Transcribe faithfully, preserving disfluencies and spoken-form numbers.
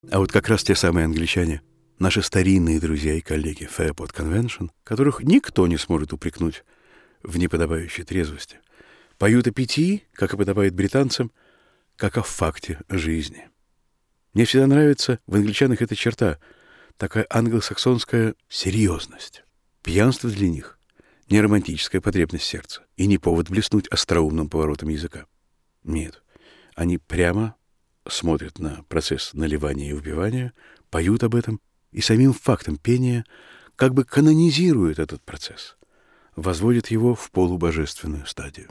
А вот как раз те самые англичане, наши старинные друзья и коллеги Fairport Convention, которых никто не сможет упрекнуть в неподобающей трезвости, поют о питьи, как и подобает британцам, как о факте жизни. Мне всегда нравится в англичанах эта черта, такая англосаксонская серьезность. Пьянство для них — не романтическая потребность сердца и не повод блеснуть остроумным поворотом языка. Нет, они прямо смотрят на процесс наливания и вбивания, поют об этом и самим фактом пения как бы канонизируют этот процесс, возводят его в полубожественную стадию.